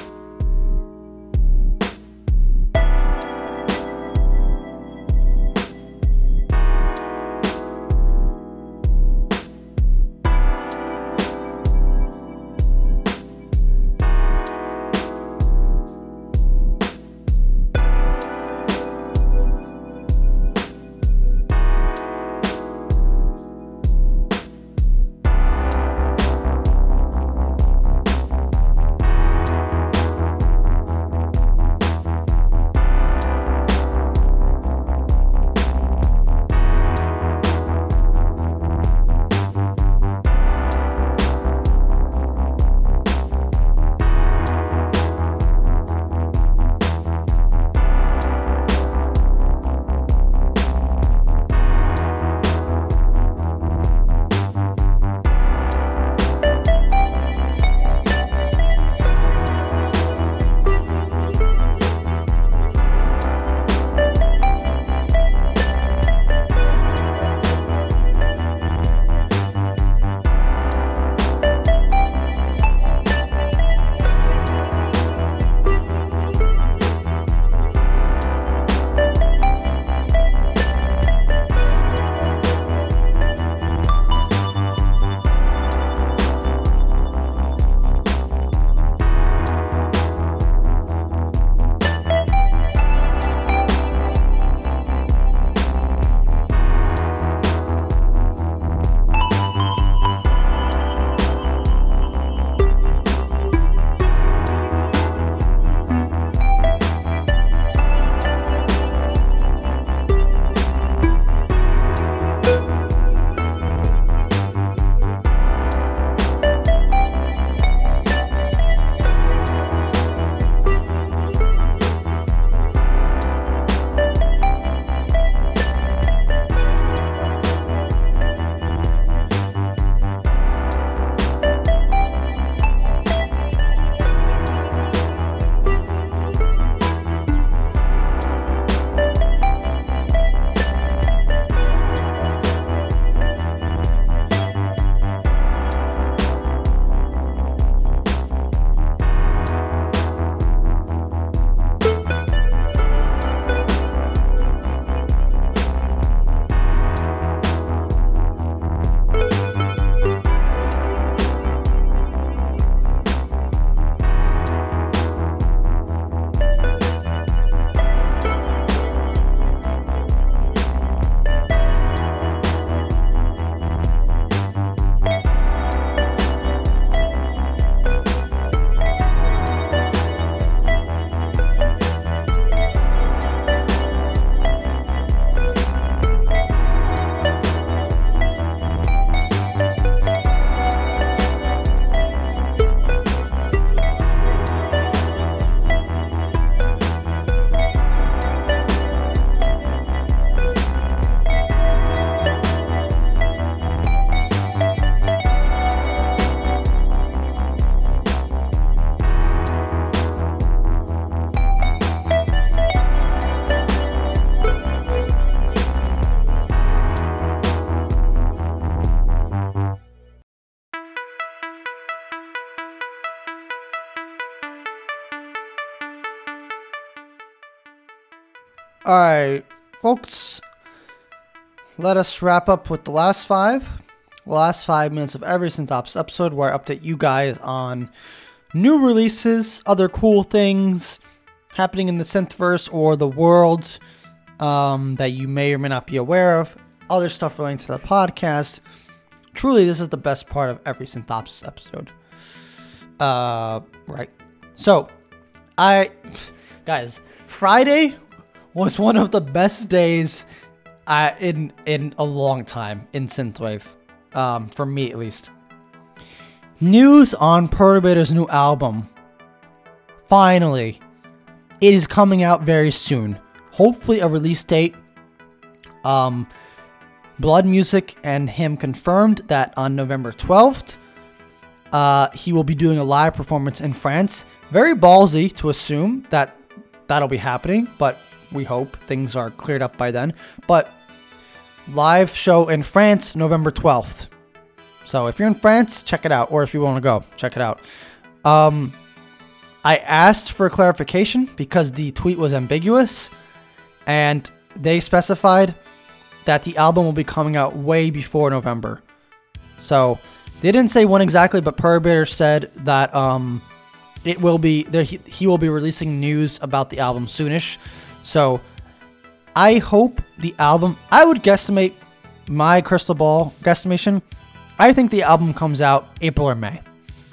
Speaker 1: All right, folks. Let us wrap up with the last five. Last five minutes of every Synthtops episode where I update you guys on new releases, other cool things happening in the Synthverse or the world um, that you may or may not be aware of. Other stuff relating to the podcast. Truly, this is the best part of every Synthtops episode. Uh, right. So, I... Guys, Friday was one of the best days uh, in in a long time in Synthwave. Um, for me, at least. News on Perturbator's new album. Finally. It is coming out very soon. Hopefully a release date. Um, Blood Music and him confirmed that on November twelfth, uh, he will be doing a live performance in France. Very ballsy to assume that that'll be happening, but we hope things are cleared up by then. But live show in France, November twelfth. So if you're in France, check it out. Or if you want to go, check it out. Um, I asked for clarification because the tweet was ambiguous. And they specified that the album will be coming out way before November. So they didn't say when exactly, but Perturbator said that um, it will be there. He, he will be releasing news about the album soonish. So I hope the album, I would guesstimate my crystal ball guesstimation. I think the album comes out April or May.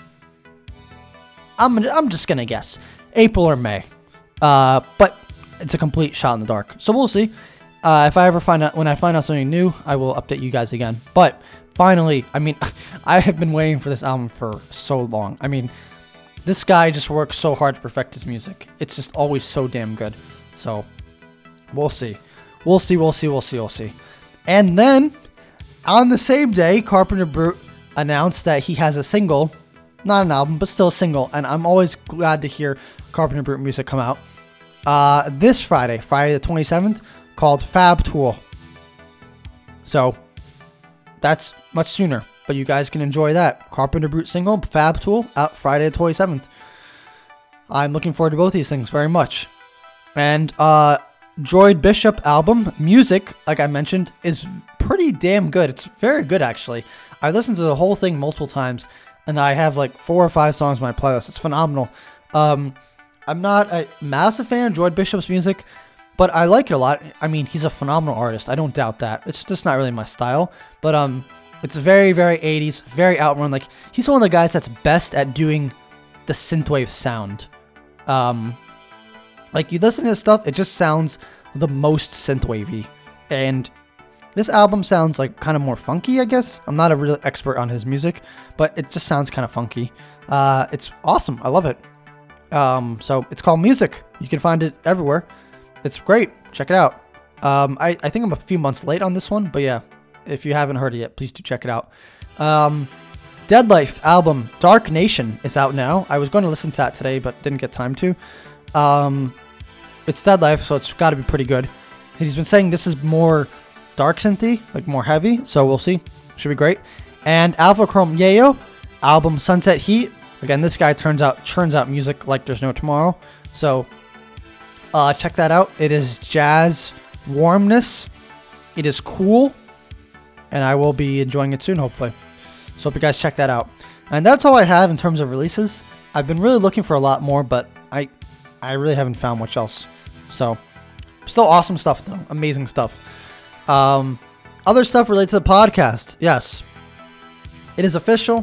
Speaker 1: I'm I'm just gonna guess April or May. Uh, but it's a complete shot in the dark. So we'll see. Uh, if I ever find out, when I find out something new, I will update you guys again. But finally, I mean, I have been waiting for this album for so long. I mean, this guy just works so hard to perfect his music. It's just always so damn good. So we'll see. We'll see, we'll see, we'll see, we'll see. And then, on the same day, Carpenter Brut announced that he has a single. Not an album, but still a single. And I'm always glad to hear Carpenter Brut music come out. Uh, this Friday, Friday the twenty-seventh, called Fab Tool. So, that's much sooner. But you guys can enjoy that. Carpenter Brut single, Fab Tool, out Friday the twenty-seventh. I'm looking forward to both these things very much. And, uh... Droid Bishop album, music, like I mentioned, is pretty damn good. It's very good, actually. I've listened to the whole thing multiple times, and I have like four or five songs on my playlist. It's phenomenal. Um, I'm not a massive fan of Droid Bishop's music, but I like it a lot. I mean, he's a phenomenal artist. I don't doubt that. It's just not really my style, but um, it's very, very eighties, very Outrun. Like, he's one of the guys that's best at doing the synthwave sound. Um... Like, you listen to his stuff, it just sounds the most synthwavy. And this album sounds like kind of more funky, I guess. I'm not a real expert on his music, but it just sounds kind of funky. Uh, it's awesome. I love it. Um, so it's called Music. You can find it everywhere. It's great. Check it out. Um, I, I think I'm a few months late on this one, but yeah, if you haven't heard it yet, please do check it out. Um, Deadlife album, Dark Nation, is out now. I was going to listen to that today, but didn't get time to. Um, it's Deadlife, so it's got to be pretty good. He's been saying this is more dark synthy, like more heavy, so we'll see. Should be great. And Alpha Chrome Yayo, album Sunset Heat. Again, this guy turns out churns out music like there's no tomorrow. So uh, check that out. It is jazz warmness. It is cool, and I will be enjoying it soon, hopefully. So hope you guys check that out. And that's all I have in terms of releases. I've been really looking for a lot more, but I I really haven't found much else. So, still awesome stuff, though. Amazing stuff. Um, other stuff related to the podcast. Yes. It is official.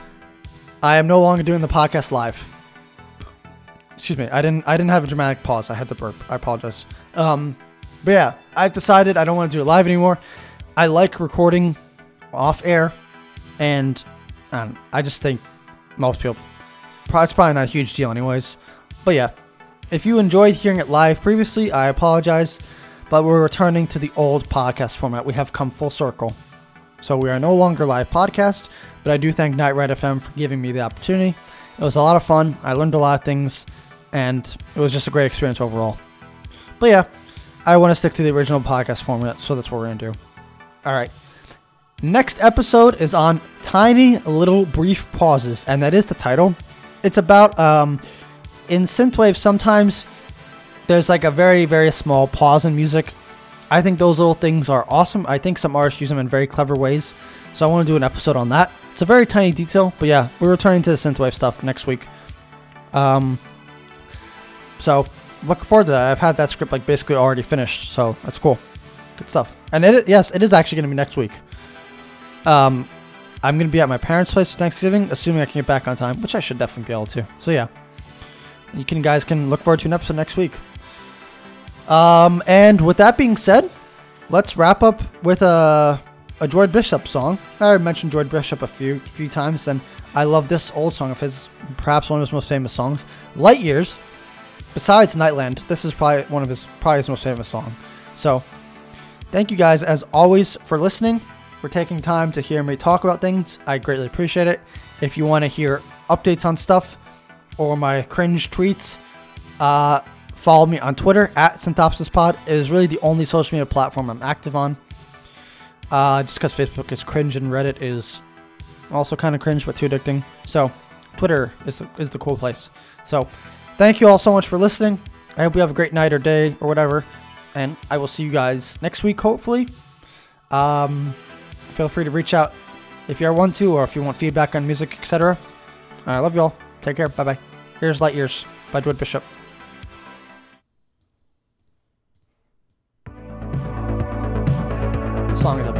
Speaker 1: I am no longer doing the podcast live. Excuse me. I didn't I didn't have a dramatic pause. I had to burp. I apologize. Um, but yeah, I've decided I don't want to do it live anymore. I like recording off air. And um, I just think most people... It's probably not a huge deal anyways. But yeah, if you enjoyed hearing it live previously, I apologize. But we're returning to the old podcast format. We have come full circle. So we are no longer live podcast. But I do thank Night Ride F M for giving me the opportunity. It was a lot of fun. I learned a lot of things. And it was just a great experience overall. But yeah, I want to stick to the original podcast format. So that's what we're going to do. All right. Next episode is on Tiny Little Brief Pauses. And that is the title. It's about, um, in synthwave, sometimes there's like a very, very small pause in music. I think those little things are awesome. I think some artists use them in very clever ways. So I want to do an episode on that. It's a very tiny detail, but yeah, we're returning to the synthwave stuff next week. Um, so look forward to that. I've had that script like basically already finished, so that's cool. Good stuff. And it, yes, it is actually going to be next week. Um, I'm going to be at my parents' place for Thanksgiving, assuming I can get back on time, which I should definitely be able to. So yeah, you can guys can look forward to an episode next week. Um, and with that being said, let's wrap up with a, a Droid Bishop song. I already mentioned Droid Bishop a few few times, and I love this old song of his, perhaps one of his most famous songs, Light Years. Besides Nightland, this is probably one of his probably his most famous song. So, thank you guys as always for listening, for taking time to hear me talk about things. I greatly appreciate it. If you want to hear updates on stuff or my cringe tweets, uh, follow me on Twitter at SynthopsisPod. It is really the only social media platform I'm active on. Uh, just because Facebook is cringe and Reddit is also kind of cringe but too addicting. So, Twitter is the, is the cool place. So, thank you all so much for listening. I hope you have a great night or day or whatever. And I will see you guys next week, hopefully. Um, feel free to reach out if you want to, or if you want feedback on music, et cetera. I love you all. Take care. Bye-bye. Here's Light Years by Droid Bishop. The song is a